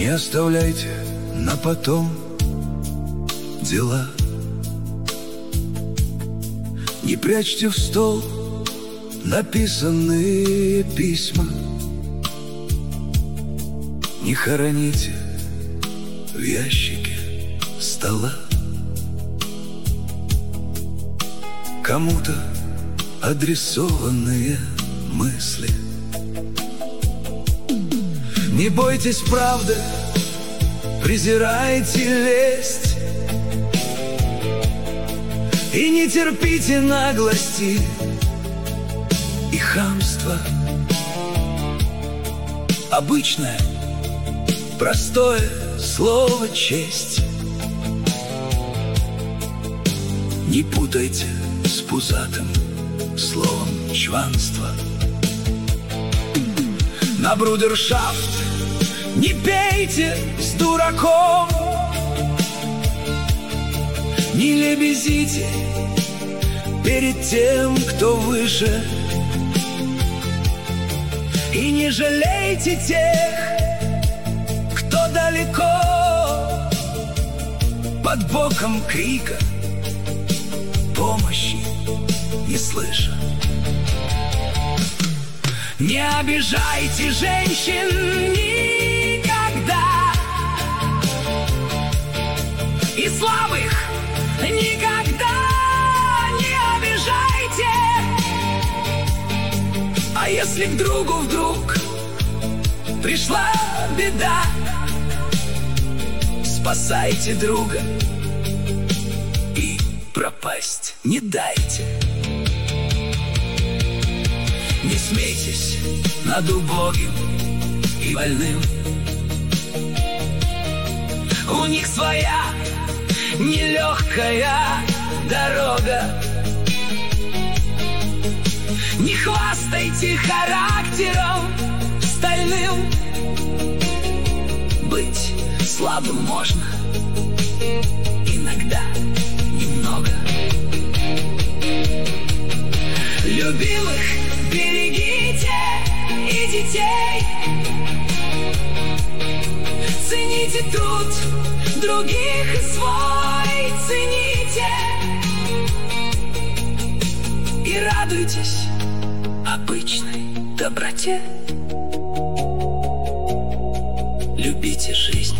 Не оставляйте на потом дела. Не прячьте в стол написанные письма. Не хороните в ящике стола. Кому-то адресованные мысли. Не бойтесь правды, презирайте лесть. И не терпите наглости и хамства. Обычное, простое слово честь не путайте с пузатым словом чванство. На брудершафт не пейте с дураком. Не лебезите перед тем, кто выше. И не жалейте тех, кто далеко. Под боком крика помощи не слыша. Не обижайте женщин никогда, и слабых никогда не обижайте. А если к другу вдруг пришла беда, спасайте друга и пропасть не дайте. Не смейтесь над убогим и больным. У них своя нелегкая дорога. Не хвастайте характером стальным. Быть слабым можно иногда немного. Любимых берегите и детей. Цените труд других и свой цените. И радуйтесь обычной доброте. Любите жизнь.